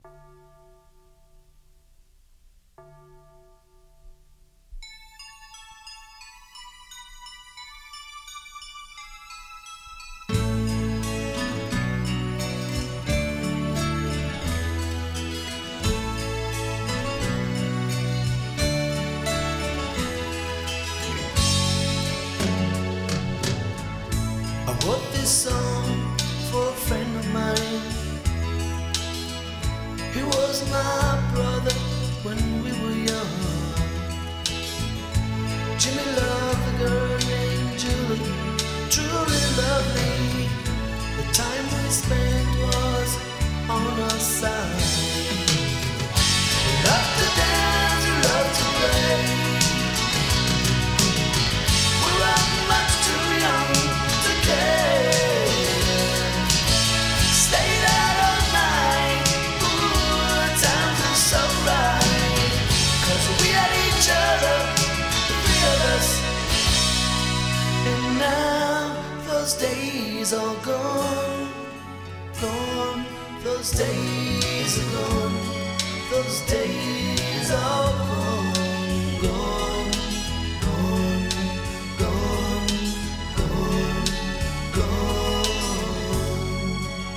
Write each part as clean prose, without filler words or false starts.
I wrote this song for a friend of mine. He was my brother when we were young. Jimmy loved a girl named Julie, truly lovely. The time we spent was on our side. We loved to dance, we loved to play. We were much too young to care. Stayed out all night, ooh, the times were so right. 'Cause we had each other, the three of us. And now those days are gone, gone. Those days are gone. Those days are gone, gone, gone, gone, gone, gone.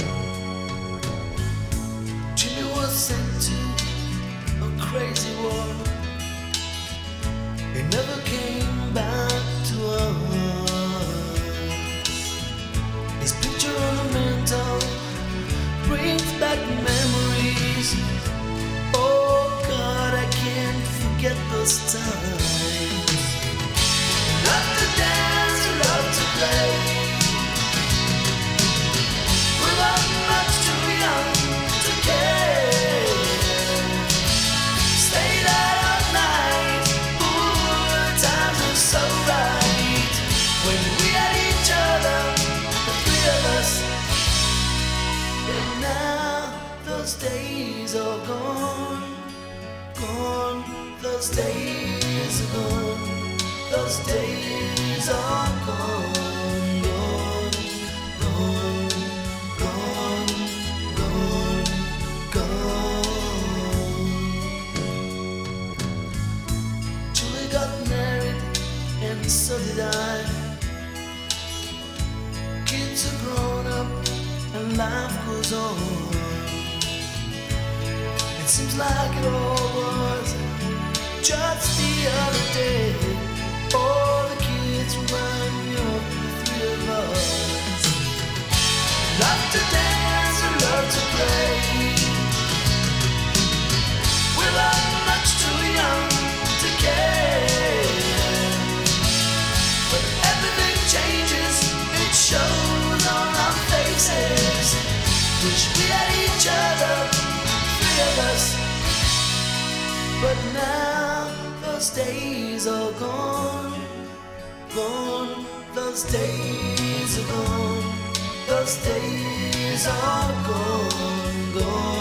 Jimmy was sent to a crazy war. He never came back to us. His picture on the mantle brings back memories. Oh God, I can't forget those times. Love to dance, love to play. We were much too young to care. Stayed out all night, ooh, the times were so right. When we had each other, the three of us. But now those days are gone, gone. Those days are gone. Those days are gone, gone, gone, gone, gone, gone. Julie got married, and so did I. Kids are grown up, and life goes on. It seems like it all was just the other day. All the kids remind me of the three of us. Love to dance and love to play. We were much too young to care. But everything changes, it shows on our faces. Wish we had each other, three of us. But now those days are gone, gone. Those days are gone. Those days are gone, gone.